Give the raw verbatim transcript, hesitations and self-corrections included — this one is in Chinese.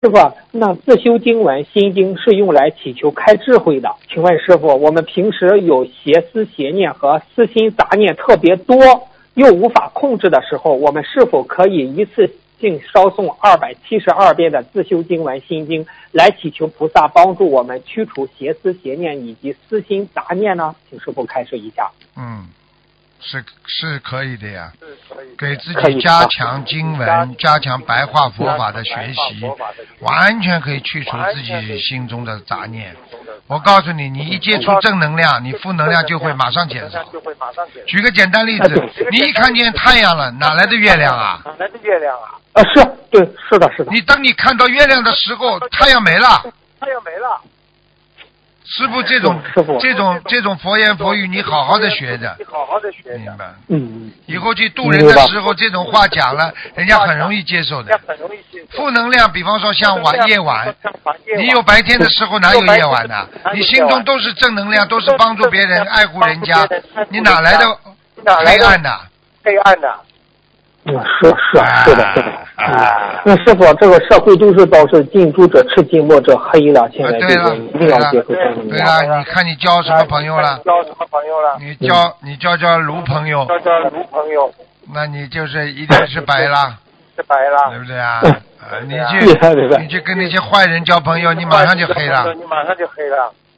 师傅，那自修经文心经是用来祈求开智慧的，请问师傅，我们平时有邪思邪念和私心杂念特别多又无法控制的时候，我们是否可以一次性烧诵二百七十二遍的自修经文心经来祈求菩萨帮助我们驱除邪思邪念以及私心杂念呢？请师傅开示一下。 嗯，是是可以的呀，给自己加强经文，加强白话佛法的学习，完全可以去除自己心中的杂念。我告诉你，你一接触正能量，你负能量就会马上减少。举个简单例子，你一看见太阳了，哪来的月亮啊？ 哪来的月亮啊？啊，是，对，是的，是的。 你当你看到月亮的时候，太阳没了。 太阳没了。 师父这种这种这种佛言佛语，你好好的学着， 你好好的学， 明白？ 嗯， 以后去度人的时候，这种话讲了，人家很容易接受的。负能量，比方说像晚夜晚，你有白天的时候，哪有夜晚呢？你心中都是正能量，都是帮助别人、爱护人家，你哪来的黑暗呢？ 黑暗呢？嗯，是是是的，是的。啊，那师傅，这个社会都是都是近朱者赤，近墨者黑了。现在这个一定要接受正能量。 对了，你看你交什么朋友了？ 交什么朋友了？ 你交你交交卢朋友。 交交卢朋友。 那你就是一定是白了。 是白了。 对不对啊？啊，你去你去跟那些坏人交朋友，你马上就黑了。 你马上就黑了。